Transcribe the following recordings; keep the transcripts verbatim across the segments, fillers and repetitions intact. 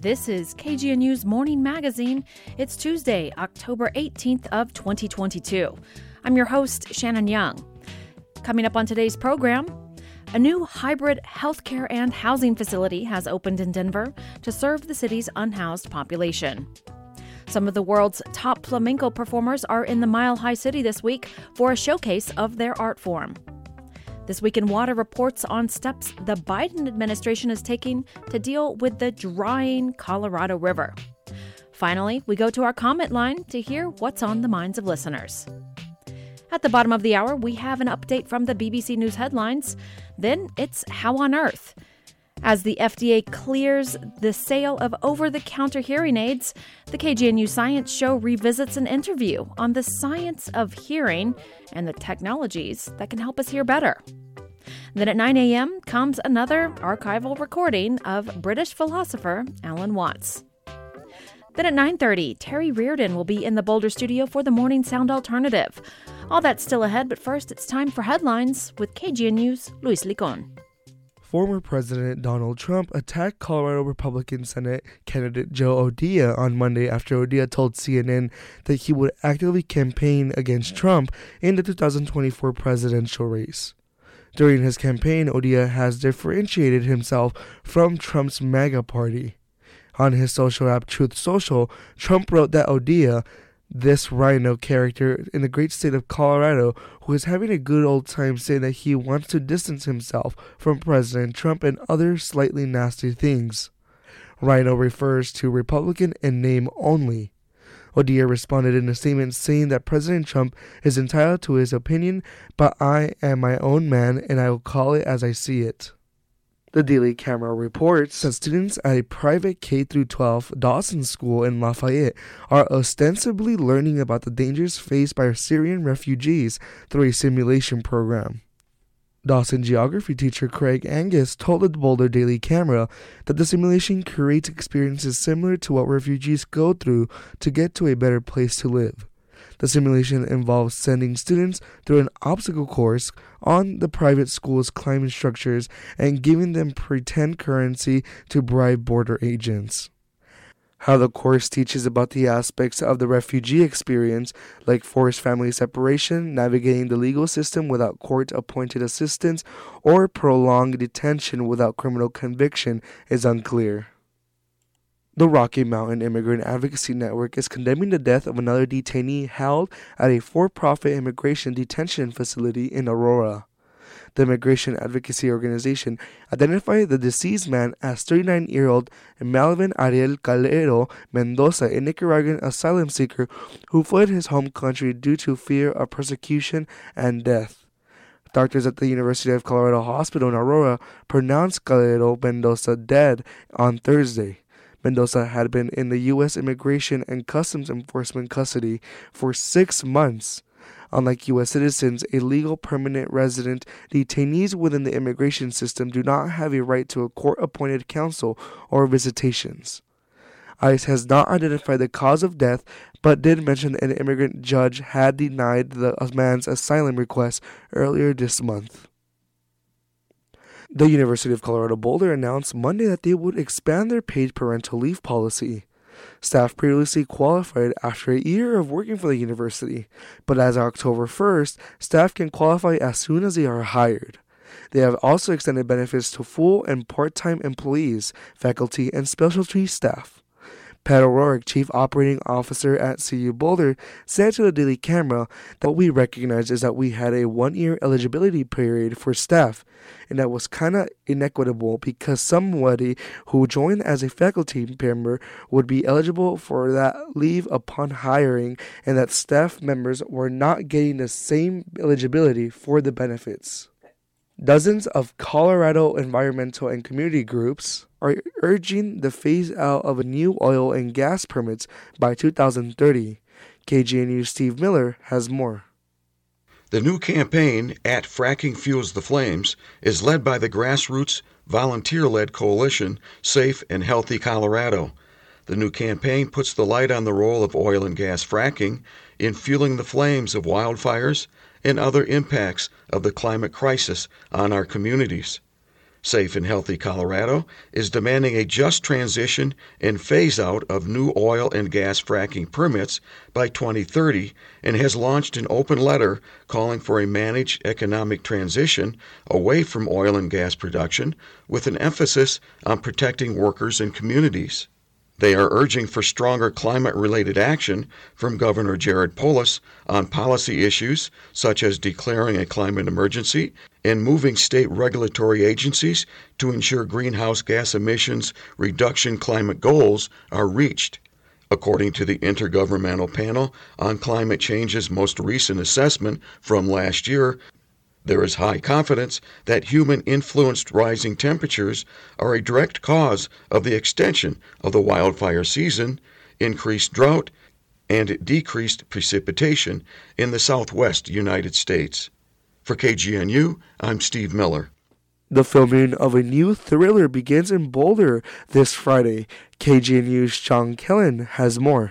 This is K G N U's Morning Magazine. It's Tuesday, October eighteenth of twenty twenty-two. I'm your host, Shannon Young. Coming up on today's program, a new hybrid healthcare and housing facility has opened in Denver to serve the city's unhoused population. Some of the world's top flamenco performers are in the Mile High City this week for a showcase of their art form. This Week in Water reports on steps the Biden administration is taking to deal with the drying Colorado River. Finally, we go to our comment line to hear what's on the minds of listeners. At the bottom of the hour, we have an update from the B B C News headlines. Then it's How on Earth. As the F D A clears the sale of over-the-counter hearing aids, the K G N U Science Show revisits an interview on the science of hearing and the technologies that can help us hear better. Then at nine a.m. comes another archival recording of British philosopher Alan Watts. Then at nine thirty, Terry Reardon will be in the Boulder studio for the Morning Sound Alternative. All that's still ahead, but first it's time for headlines with K G N News' Luis Licon. Former President Donald Trump attacked Colorado Republican Senate candidate Joe O'Dea on Monday after O'Dea told C N N that he would actively campaign against Trump in the two thousand twenty-four presidential race. During his campaign, O'Dea has differentiated himself from Trump's MAGA party. On his social app Truth Social, Trump wrote that O'Dea, this rhino character in the great state of Colorado, who is having a good old time, saying that he wants to distance himself from President Trump and other slightly nasty things. Rhino refers to Republican in name only. O'Dea responded in a statement saying that President Trump is entitled to his opinion, but I am my own man and I will call it as I see it. The Daily Camera reports that students at a private K through twelve Dawson School in Lafayette are ostensibly learning about the dangers faced by Syrian refugees through a simulation program. Dawson geography teacher Craig Angus told the Boulder Daily Camera that the simulation creates experiences similar to what refugees go through to get to a better place to live. The simulation involves sending students through an obstacle course on the private school's climbing structures and giving them pretend currency to bribe border agents. How the course teaches about the aspects of the refugee experience, like forced family separation, navigating the legal system without court-appointed assistance, or prolonged detention without criminal conviction, is unclear. The Rocky Mountain Immigrant Advocacy Network is condemning the death of another detainee held at a for-profit immigration detention facility in Aurora. The immigration advocacy organization identified the deceased man as thirty-nine-year-old Melvin Ariel Calero Mendoza, a Nicaraguan asylum seeker who fled his home country due to fear of persecution and death. Doctors at the University of Colorado Hospital in Aurora pronounced Calero Mendoza dead on Thursday. Mendoza had been in the U S Immigration and Customs Enforcement custody for six months. Unlike U S citizens, a legal permanent resident, detainees within the immigration system do not have a right to a court-appointed counsel or visitations. ICE has not identified the cause of death, but did mention an immigrant judge had denied the man's asylum request earlier this month. The University of Colorado Boulder announced Monday that they would expand their paid parental leave policy. Staff previously qualified after a year of working for the university, but as of October first, staff can qualify as soon as they are hired. They have also extended benefits to full and part-time employees, faculty, and specialty staff. Pat O'Rourke, Chief Operating Officer at C U Boulder, said to the Daily Camera that what we recognized is that we had a one-year eligibility period for staff, and that was kind of inequitable because somebody who joined as a faculty member would be eligible for that leave upon hiring, and that staff members were not getting the same eligibility for the benefits. Dozens of Colorado environmental and community groups are urging the phase-out of new oil and gas permits by two thousand thirty. K G N U's Steve Miller has more. The new campaign, at Fracking Fuels the Flames, is led by the grassroots, volunteer-led coalition, Safe and Healthy Colorado. The new campaign puts the light on the role of oil and gas fracking in fueling the flames of wildfires and other impacts of the climate crisis on our communities. Safe and Healthy Colorado is demanding a just transition and phase-out of new oil and gas fracking permits by twenty thirty and has launched an open letter calling for a managed economic transition away from oil and gas production with an emphasis on protecting workers and communities. They are urging for stronger climate-related action from Governor Jared Polis on policy issues such as declaring a climate emergency and moving state regulatory agencies to ensure greenhouse gas emissions reduction climate goals are reached. According to the Intergovernmental Panel on Climate Change's most recent assessment from last year, there is high confidence that human-influenced rising temperatures are a direct cause of the extension of the wildfire season, increased drought, and decreased precipitation in the southwest United States. For K G N U, I'm Steve Miller. The filming of a new thriller begins in Boulder this Friday. K G N U's John Kellen has more.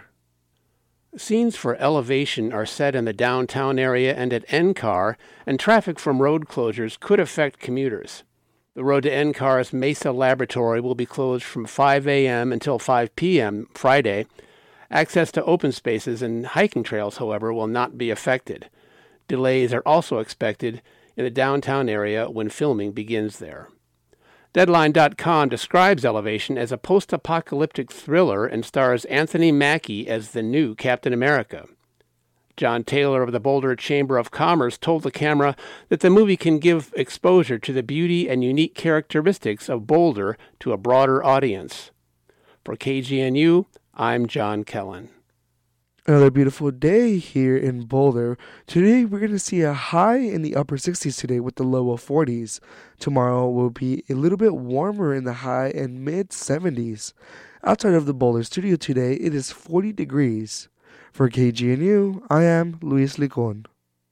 Scenes for Elevation are set in the downtown area and at N C A R, and traffic from road closures could affect commuters. The road to N C A R's Mesa Laboratory will be closed from five a.m. until five p.m. Friday. Access to open spaces and hiking trails, however, will not be affected. Delays are also expected in the downtown area when filming begins there. Deadline dot com describes Elevation as a post-apocalyptic thriller and stars Anthony Mackie as the new Captain America. John Taylor of the Boulder Chamber of Commerce told the camera that the movie can give exposure to the beauty and unique characteristics of Boulder to a broader audience. For K G N U, I'm John Kellen. Another beautiful day here in Boulder. Today we're going to see a high in the upper sixties today with the low of forties. Tomorrow will be a little bit warmer in the high and mid seventies. Outside of the Boulder studio today, it is forty degrees. For K G N U, I am Luis Licon.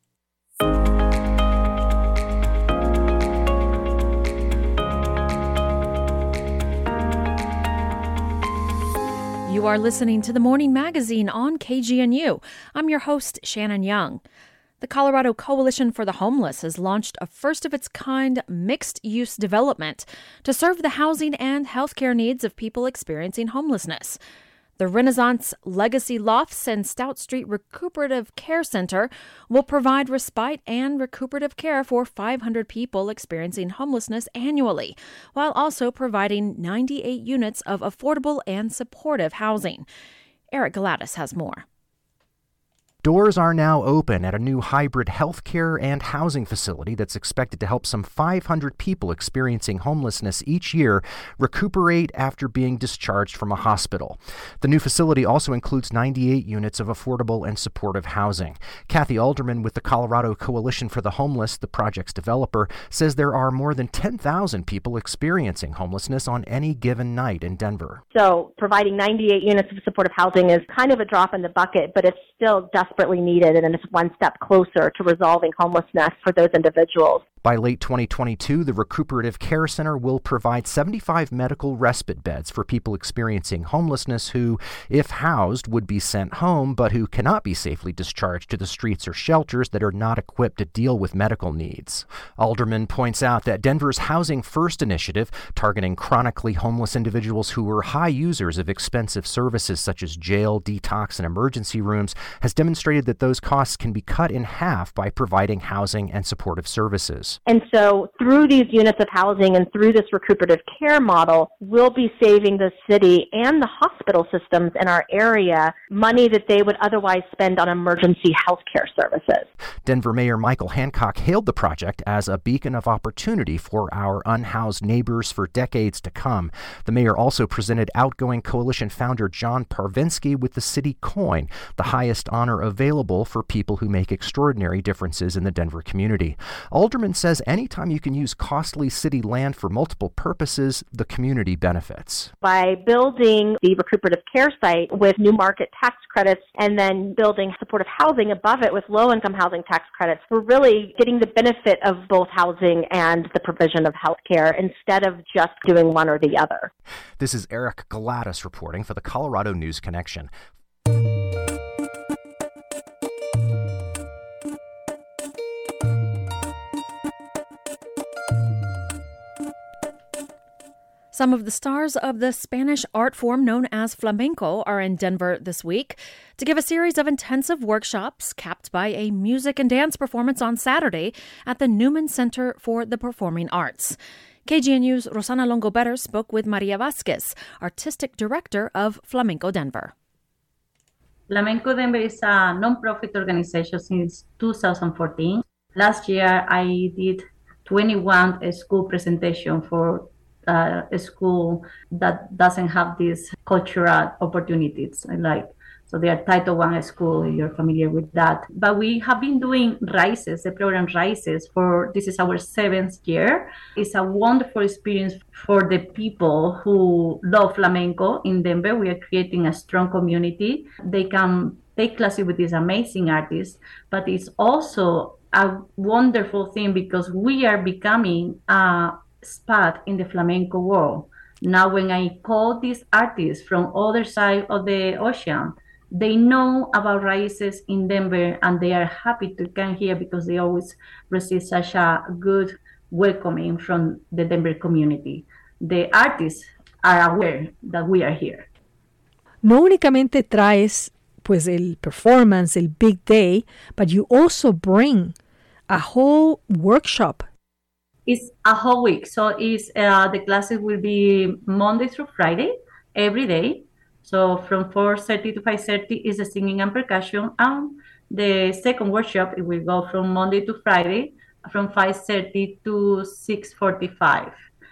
You are listening to the Morning Magazine on K G N U. I'm your host, Shannon Young. The Colorado Coalition for the Homeless has launched a first-of-its-kind mixed-use development to serve the housing and healthcare needs of people experiencing homelessness. The Renaissance Legacy Lofts and Stout Street Recuperative Care Center will provide respite and recuperative care for five hundred people experiencing homelessness annually, while also providing ninety-eight units of affordable and supportive housing. Eric Gladys has more. Doors are now open at a new hybrid healthcare and housing facility that's expected to help some five hundred people experiencing homelessness each year recuperate after being discharged from a hospital. The new facility also includes ninety-eight units of affordable and supportive housing. Kathy Alderman with the Colorado Coalition for the Homeless, the project's developer, says there are more than ten thousand people experiencing homelessness on any given night in Denver. So providing ninety-eight units of supportive housing is kind of a drop in the bucket, but it's still desperately needed, and it's one step closer to resolving homelessness for those individuals. By late twenty twenty-two, the Recuperative Care Center will provide seventy-five medical respite beds for people experiencing homelessness who, if housed, would be sent home, but who cannot be safely discharged to the streets or shelters that are not equipped to deal with medical needs. Alderman points out that Denver's Housing First initiative, targeting chronically homeless individuals who were high users of expensive services such as jail, detox, and emergency rooms, has demonstrated that those costs can be cut in half by providing housing and supportive services. And so through these units of housing and through this recuperative care model, we'll be saving the city and the hospital systems in our area money that they would otherwise spend on emergency health care services. Denver Mayor Michael Hancock hailed the project as a beacon of opportunity for our unhoused neighbors for decades to come. The mayor also presented outgoing coalition founder John Parvinsky with the city coin, the highest honor available for people who make extraordinary differences in the Denver community. Alderman says anytime you can use costly city land for multiple purposes, the community benefits. By building the recuperative care site with new market tax credits and then building supportive housing above it with low-income housing tax credits, we're really getting the benefit of both housing and the provision of health care instead of just doing one or the other. This is Eric Gladys reporting for the Colorado News Connection. Some of the stars of the Spanish art form known as flamenco are in Denver this week to give a series of intensive workshops capped by a music and dance performance on Saturday at the Newman Center for the Performing Arts. K G N U's Rosana Longo-Better spoke with Maria Vasquez, artistic director of Flamenco Denver. Flamenco Denver is a non-profit organization since two thousand fourteen. Last year, I did twenty-one school presentation for uh, a school that doesn't have these cultural opportunities. Like, so they are Title One school, you're familiar with that. But we have been doing Raíces, the program Raíces, for this is our seventh year. It's a wonderful experience for the people who love flamenco in Denver. We are creating a strong community. They can take classes with these amazing artists, but it's also a wonderful thing because we are becoming a spot in the flamenco world. Now, when I call these artists from other side of the ocean, they know about Raíces in Denver and they are happy to come here because they always receive such a good welcoming from the Denver community. The artists are aware that we are here. No únicamente traes pues el performance, el big day, but you also bring a whole workshop. It's a whole week. So it's, uh, the classes will be Monday through Friday, every day. So from four thirty to five thirty is the singing and percussion. And the second workshop, it will go from Monday to Friday, from five thirty to six forty-five.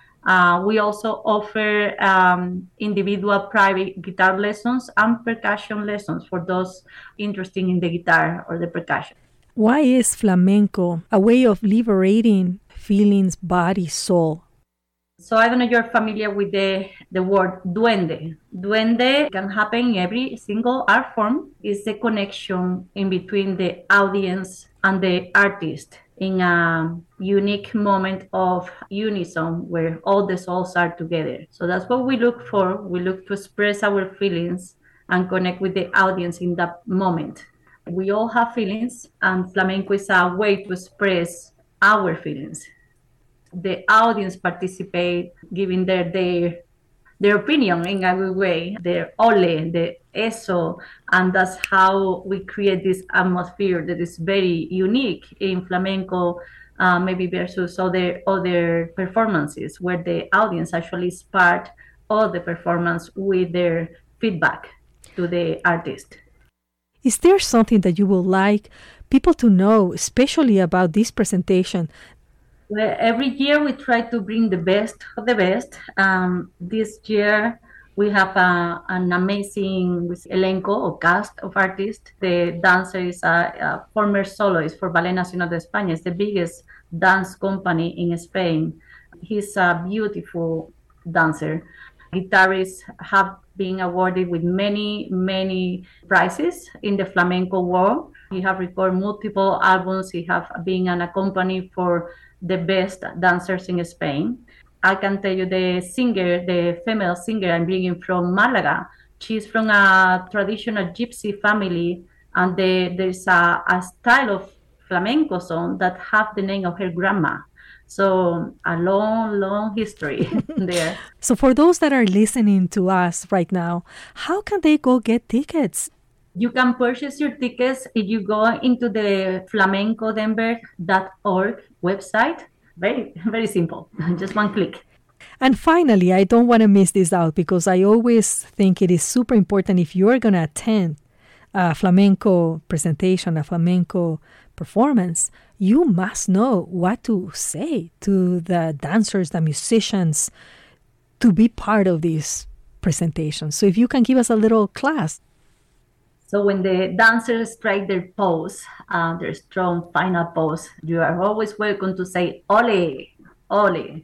Uh, we also offer um, individual private guitar lessons and percussion lessons for those interested in the guitar or the percussion. Why is flamenco a way of liberating feelings, body, soul? So I don't know if you're familiar with the, the word duende. Duende can happen in every single art form. It's the connection in between the audience and the artist in a unique moment of unison where all the souls are together. So that's what we look for. We look to express our feelings and connect with the audience in that moment. We all have feelings, and flamenco is a way to express our feelings. The audience participate, giving their their, their opinion in a good way, their ole, the eso, and that's how we create this atmosphere that is very unique in flamenco, uh, maybe versus other other performances, where the audience actually is part of the performance with their feedback to the artist. Is there something that you would like people to know, especially about this presentation? Well, every year we try to bring the best of the best. Um, this year we have a, an amazing elenco or cast of artists. The dancer is a, a former soloist for Ballet Nacional de España. It's the biggest dance company in Spain. He's a beautiful dancer. Guitarists have been awarded with many, many prizes in the flamenco world. He have recorded multiple albums. He have been an accompany for the best dancers in Spain. I can tell you the singer, the female singer I'm bringing from Malaga. She's from a traditional gypsy family, and the, there's a, a style of flamenco song that have the name of her grandma. So a long, long history there. So for those that are listening to us right now, how can they go get tickets? You can purchase your tickets if you go into the flamenco denver dot org website. Very, very simple. Just one click. And finally, I don't want to miss this out because I always think it is super important if you're going to attend a flamenco presentation, a flamenco performance, you must know what to say to the dancers, the musicians, to be part of this presentation. So if you can give us a little class. So when the dancers strike their pose, uh, their strong final pose, you are always welcome to say, ole, ole.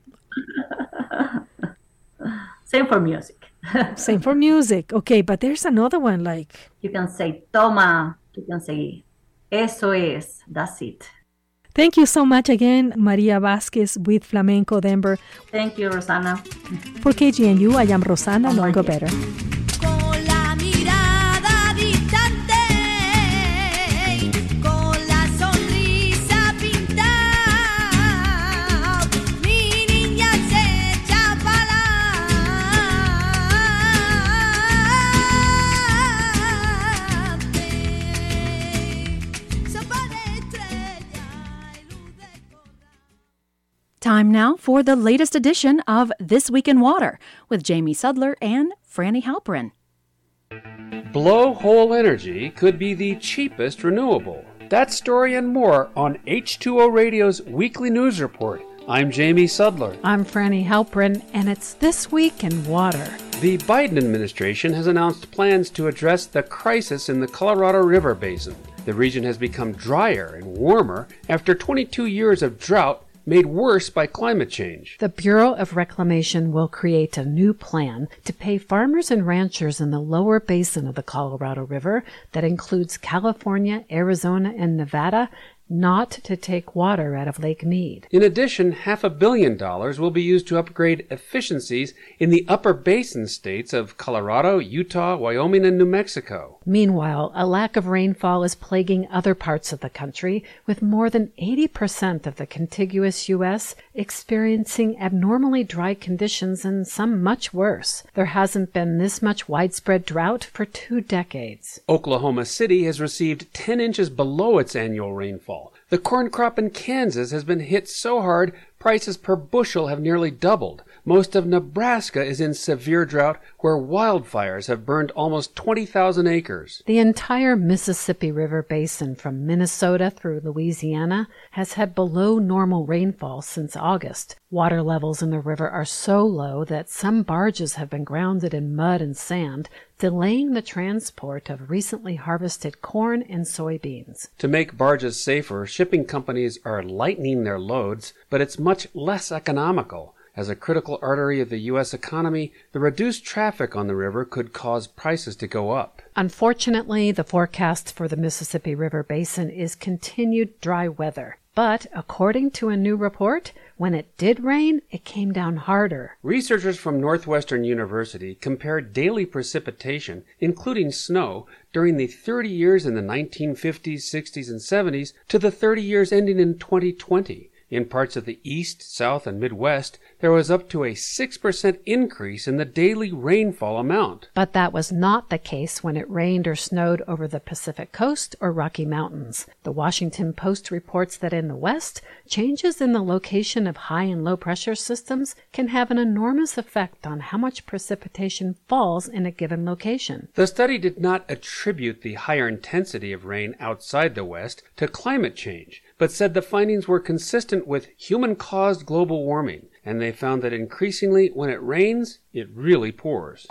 Same for music. Same for music. Okay, but there's another one like... You can say, toma. You can say, eso es. That's it. Thank you so much again, Maria Vasquez with Flamenco Denver. Thank you, Rosana. For K G N U, I am Rosana Longo-Better. Time now for the latest edition of This Week in Water with Jamie Sudler and Franny Halperin. Blowhole energy could be the cheapest renewable. That story and more on H two O Radio's weekly news report. I'm Jamie Sudler. I'm Franny Halperin, and it's This Week in Water. The Biden administration has announced plans to address the crisis in the Colorado River Basin. The region has become drier and warmer after twenty-two years of drought made worse by climate change. The Bureau of Reclamation will create a new plan to pay farmers and ranchers in the lower basin of the Colorado River that includes California, Arizona, and Nevada not to take water out of Lake Mead. In addition, half a billion dollars will be used to upgrade efficiencies in the upper basin states of Colorado, Utah, Wyoming, and New Mexico. Meanwhile, a lack of rainfall is plaguing other parts of the country, with more than eighty percent of the contiguous U S experiencing abnormally dry conditions and some much worse. There hasn't been this much widespread drought for two decades. Oklahoma City has received ten inches below its annual rainfall. The corn crop in Kansas has been hit so hard, prices per bushel have nearly doubled. Most of Nebraska is in severe drought, where wildfires have burned almost twenty thousand acres. The entire Mississippi River Basin from Minnesota through Louisiana has had below normal rainfall since August. Water levels in the river are so low that some barges have been grounded in mud and sand, delaying the transport of recently harvested corn and soybeans. To make barges safer, shipping companies are lightening their loads, but it's much less economical. As a critical artery of the U S economy, the reduced traffic on the river could cause prices to go up. Unfortunately, the forecast for the Mississippi River Basin is continued dry weather. But according to a new report, when it did rain, it came down harder. Researchers from Northwestern University compared daily precipitation, including snow, during the thirty years in the nineteen fifties, sixties, and seventies to the thirty years ending in twenty twenty. In parts of the East, South, and Midwest, there was up to a six percent increase in the daily rainfall amount. But that was not the case when it rained or snowed over the Pacific Coast or Rocky Mountains. The Washington Post reports that in the West, changes in the location of high and low pressure systems can have an enormous effect on how much precipitation falls in a given location. The study did not attribute the higher intensity of rain outside the West to climate change, but said the findings were consistent with human-caused global warming, and they found that increasingly when it rains, it really pours.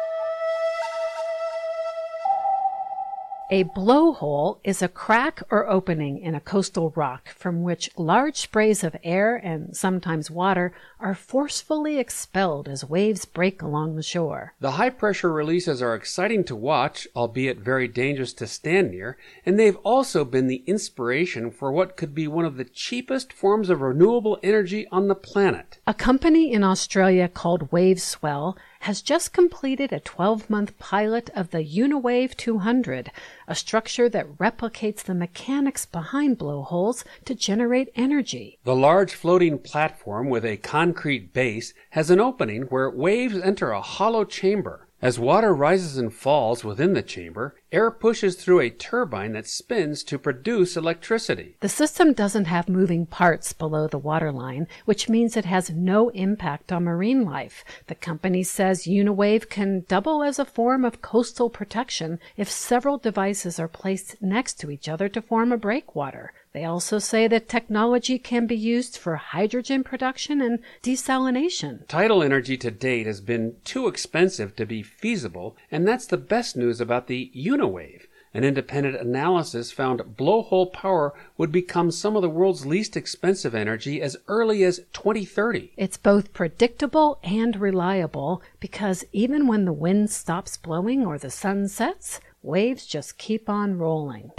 A blowhole is a crack or opening in a coastal rock from which large sprays of air and sometimes water are forcefully expelled as waves break along the shore. The high-pressure releases are exciting to watch, albeit very dangerous to stand near, and they've also been the inspiration for what could be one of the cheapest forms of renewable energy on the planet. A company in Australia called WaveSwell has just completed a twelve-month pilot of the Uniwave two hundred, a structure that replicates the mechanics behind blowholes to generate energy. The large floating platform with a concrete base has an opening where waves enter a hollow chamber. As water rises and falls within the chamber, air pushes through a turbine that spins to produce electricity. The system doesn't have moving parts below the waterline, which means it has no impact on marine life. The company says Uniwave can double as a form of coastal protection if several devices are placed next to each other to form a breakwater. They also say that technology can be used for hydrogen production and desalination. Tidal energy to date has been too expensive to be feasible, and that's the best news about the Uniwave. An independent analysis found blowhole power would become some of the world's least expensive energy as early as twenty thirty. It's both predictable and reliable because even when the wind stops blowing or the sun sets, waves just keep on rolling.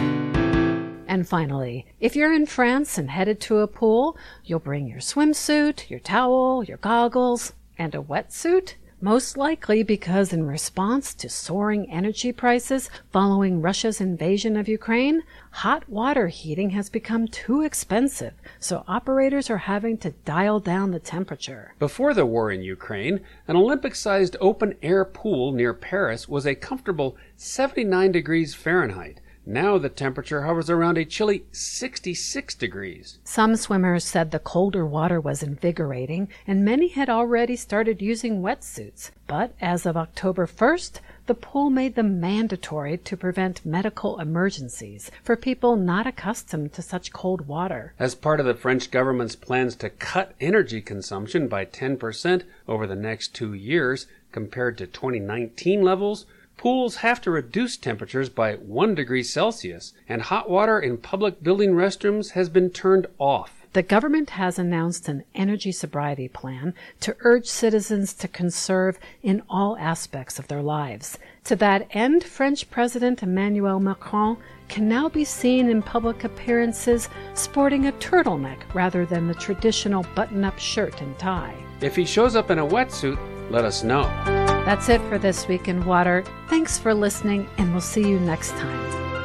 And finally, if you're in France and headed to a pool, you'll bring your swimsuit, your towel, your goggles, and a wetsuit. Most likely because in response to soaring energy prices following Russia's invasion of Ukraine, hot water heating has become too expensive, so operators are having to dial down the temperature. Before the war in Ukraine, an Olympic-sized open-air pool near Paris was a comfortable seventy-nine degrees Fahrenheit. Now the temperature hovers around a chilly sixty-six degrees. Some swimmers said the colder water was invigorating, and many had already started using wetsuits. But as of October first, the pool made them mandatory to prevent medical emergencies for people not accustomed to such cold water. As part of the French government's plans to cut energy consumption by ten percent over the next two years compared to twenty nineteen levels, pools have to reduce temperatures by one degree Celsius, and hot water in public building restrooms has been turned off. The government has announced an energy sobriety plan to urge citizens to conserve in all aspects of their lives. To that end, French President Emmanuel Macron can now be seen in public appearances sporting a turtleneck rather than the traditional button-up shirt and tie. If he shows up in a wetsuit, let us know. That's it for This Week in Water. Thanks for listening, and we'll see you next time.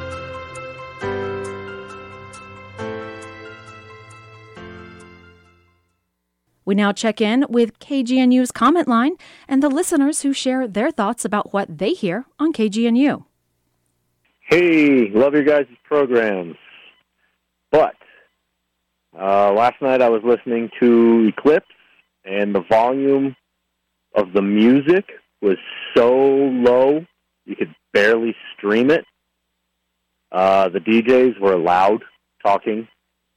We now check in with K G N U's comment line and the listeners who share their thoughts about what they hear on K G N U. Hey, love your guys' programs. But uh, last night I was listening to Eclipse, and the volume of the music was so low you could barely stream it. Uh, the D Js were loud talking,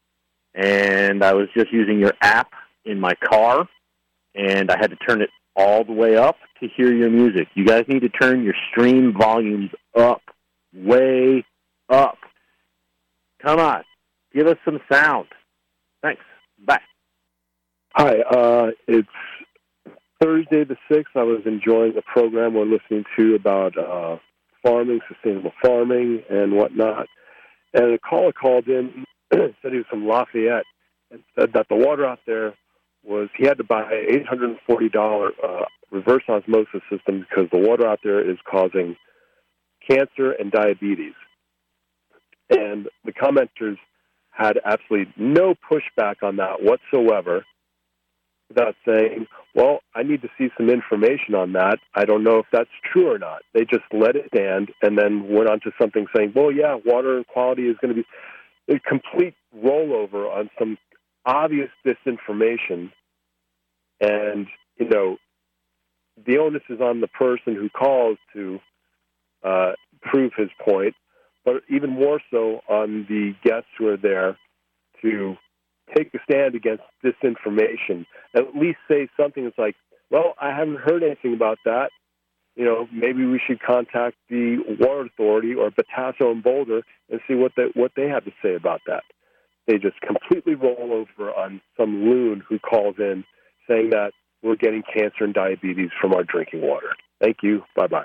and I was just using your app in my car, and I had to turn it all the way up to hear your music. You guys need to turn your stream volumes up, way up. Come on, give us some sound. Thanks. Bye. Hi, uh, it's Thursday the sixth. I was enjoying the program we're listening to about uh, farming, sustainable farming, and whatnot. And a caller called in, said he was from Lafayette, and said that the water out there was, he had to buy an eight hundred forty dollars uh, reverse osmosis system because the water out there is causing cancer and diabetes. And the commenters had absolutely no pushback on that whatsoever, without saying, well, I need to see some information on that. I don't know if that's true or not. They just let it stand and then went on to something saying, well, yeah, water quality is going to be a complete rollover on some obvious disinformation. And, you know, the onus is on the person who calls to uh, prove his point, but even more so on the guests who are there to take a stand against disinformation, and at least say something that's like, well, I haven't heard anything about that. You know, maybe we should contact the Water Authority or Batasso and Boulder and see what they, what they have to say about that. They just completely roll over on some loon who calls in saying that we're getting cancer and diabetes from our drinking water. Thank you. Bye-bye.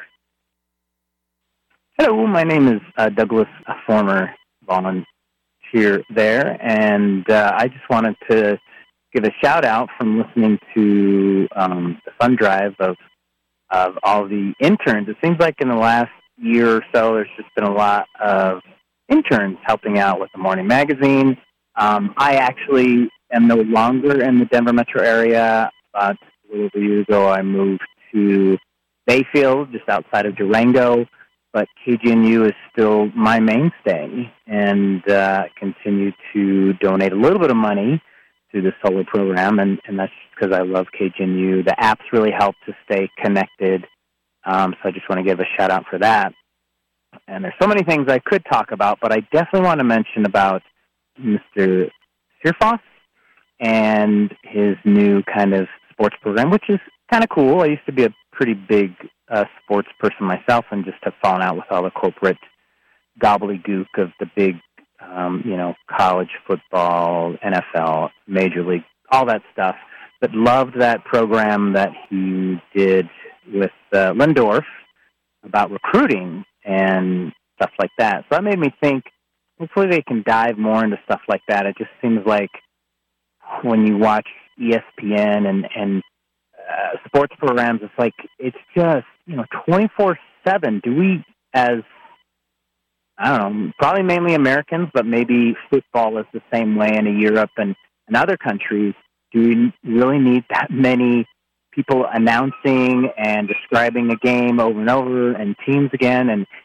Hello, my name is uh, Douglas, a former volunteer there, and uh, I just wanted to give a shout-out from listening to um, the fund drive of of all the interns. It seems like in the last year or so, there's just been a lot of interns helping out with the morning magazine. Um, I actually am no longer in the Denver metro area. About a little over a year ago, I moved to Bayfield, just outside of Durango, but K G N U is still my mainstay, and uh, continue to donate a little bit of money to the solar program, and, and that's because I love K G N U. The apps really help to stay connected, um, so I just want to give a shout-out for that. And there's so many things I could talk about, but I definitely want to mention about Mister Searfoss and his new kind of sports program, which is kind of cool. I used to be a pretty big uh, sports person myself and just have fallen out with all the corporate gobbledygook of the big, um, you know, college football, N F L, Major League, all that stuff. But loved that program that he did with uh, Lindorf about recruiting and stuff like that. So that made me think, hopefully they can dive more into stuff like that. It just seems like when you watch E S P N and, and uh, sports programs, it's like, it's just, you know, twenty-four seven. Do we, as, I don't know, probably mainly Americans, but maybe football is the same way in Europe and, and other countries, do we really need that many people announcing and describing a game over and over and teams again? And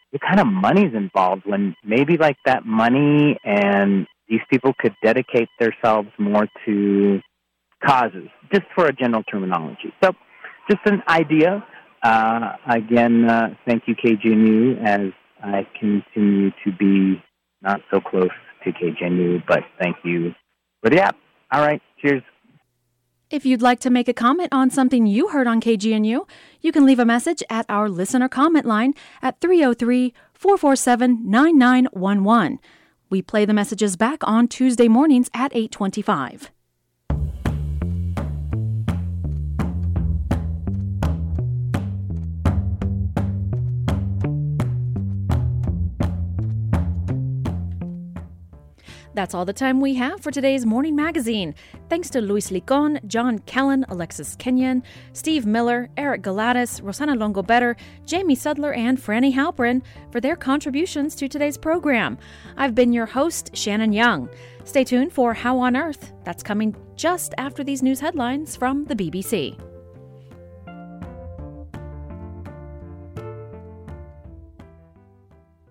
what kind of money's involved when maybe like that money and these people could dedicate themselves more to causes, just for a general terminology. So just an idea. Uh, again, uh, thank you, K G N U, as I continue to be not so close to K G N U, but thank you for the app. All right, cheers. If you'd like to make a comment on something you heard on K G N U, you can leave a message at our listener comment line at three oh three, four four seven, nine nine one one. We play the messages back on Tuesday mornings at eight twenty-five. That's all the time we have for today's Morning Magazine. Thanks to Luis Licon, John Kellen, Alexis Kenyon, Steve Miller, Eric Galatis, Rosanna Longobetter, Jamie Sudler, and Franny Halprin for their contributions to today's program. I've been your host, Shannon Young. Stay tuned for How on Earth. That's coming just after these news headlines from the B B C.